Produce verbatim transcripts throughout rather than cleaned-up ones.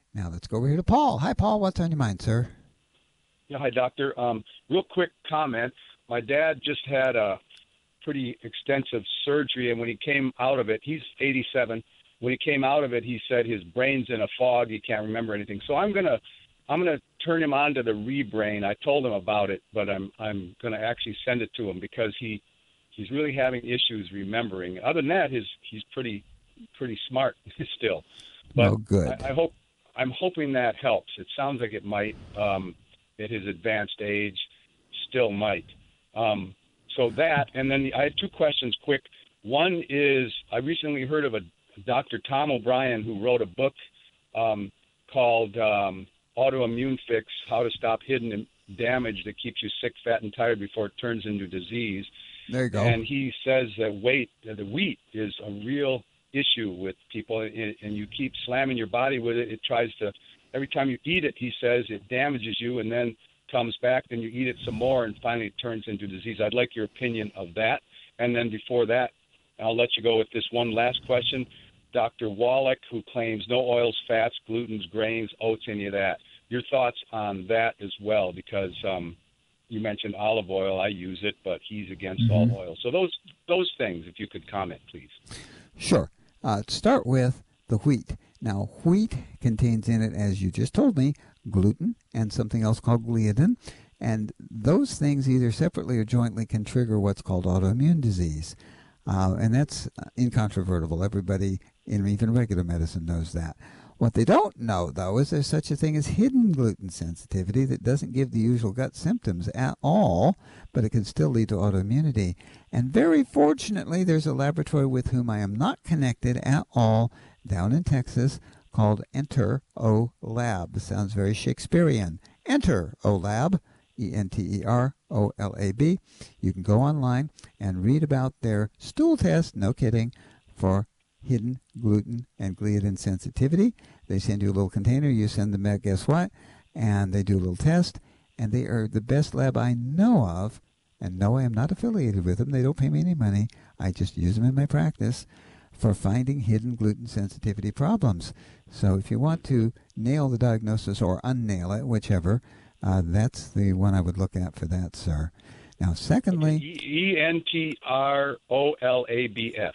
Now let's go over here to Paul. Hi, Paul. What's on your mind, sir? Yeah, hi, doctor. Um, real quick comment. My dad just had a pretty extensive surgery, and when he came out of it, he's eighty-seven. When he came out of it, he said his brain's in a fog. He can't remember anything. So I'm gonna, I'm gonna turn him on to the ReBrain. I told him about it, but I'm, I'm gonna actually send it to him because he, he's really having issues remembering. Other than that, his, he's pretty, pretty smart still. But Oh, good. I, I hope, I'm hoping that helps. It sounds like it might, um, at his advanced age, still might. Um, so that, and then I had two questions quick. One is, I recently heard of a Doctor Tom O'Brien who wrote a book um, called um, Autoimmune Fix, How to Stop Hidden Damage That Keeps You Sick, Fat, and Tired Before it Turns into Disease. There you go. And he says that weight, the wheat is a real issue with people, and, and you keep slamming your body with it. It tries to, every time you eat it, he says, it damages you and then comes back, then you eat it some more, and finally it turns into disease. I'd like your opinion of that. And then before that, I'll let you go with this one last question. Doctor Wallach, who claims no oils, fats, glutens, grains, oats, any of that. Your thoughts on that as well, because um, you mentioned olive oil. I use it, but he's against mm-hmm. all oil. So those those things, if you could comment, please. Sure. Uh, to start with the wheat. Now, wheat contains in it, as you just told me, gluten and something else called gliadin. And those things either separately or jointly can trigger what's called autoimmune disease. Uh, and that's incontrovertible. Everybody in even regular medicine knows that. What they don't know, though, is there's such a thing as hidden gluten sensitivity that doesn't give the usual gut symptoms at all, but it can still lead to autoimmunity. And very fortunately, there's a laboratory with whom I am not connected at all down in Texas called Enter O Lab. Sounds very Shakespearean. Enter O Lab. E N T E R O L A B. You can go online and read about their stool test, no kidding, for hidden gluten and gliadin sensitivity. They send you a little container, you send them back, guess what? And they do a little test, and they are the best lab I know of. And no, I am not affiliated with them. They don't pay me any money. I just use them in my practice for finding hidden gluten sensitivity problems. So if you want to nail the diagnosis or unnail it, whichever, Uh, that's the one I would look at for that, sir. Now, secondly... Okay. E N T R O L A B S,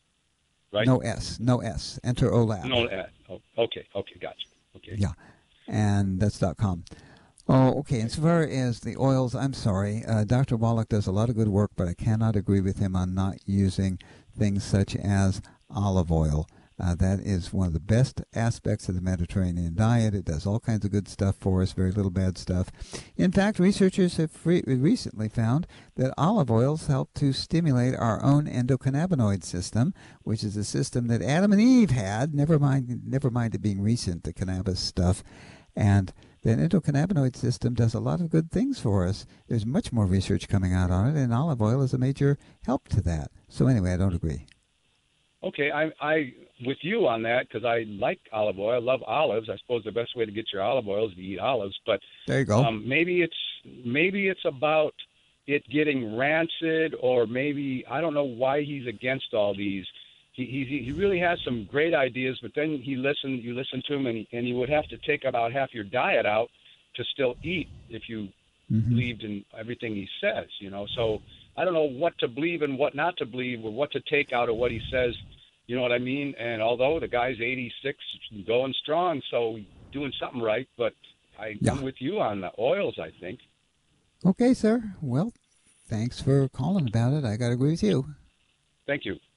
right? No S, no S. Enter O Lab. No S. Oh, okay, okay, gotcha. Okay. Yeah, and that's .com. Oh, okay, as far as the oils, I'm sorry. Uh, Doctor Wallach does a lot of good work, but I cannot agree with him on not using things such as olive oil. Uh, that is one of the best aspects of the Mediterranean diet. It does all kinds of good stuff for us, very little bad stuff. In fact, researchers have free, recently found that olive oils help to stimulate our own endocannabinoid system, which is a system that Adam and Eve had, never mind, never mind it being recent, the cannabis stuff. And the endocannabinoid system does a lot of good things for us. There's much more research coming out on it, and olive oil is a major help to that. So anyway, I don't agree. Okay, I, I with you on that because I like olive oil. I love olives. I suppose the best way to get your olive oil is to eat olives. But there you go. Um, maybe it's maybe it's about it getting rancid, or maybe I don't know why he's against all these. He he he really has some great ideas, but then he listen you listen to him, and he, and you would have to take about half your diet out to still eat if you mm-hmm. believed in everything he says. You know, so. I don't know what to believe and what not to believe, or what to take out of what he says. You know what I mean? And although the guy's eighty-six, going strong, so doing something right, but I, yeah. I'm with you on the oils, I think. Okay, sir. Well, thanks for calling about it. I got to agree with you. Thank you.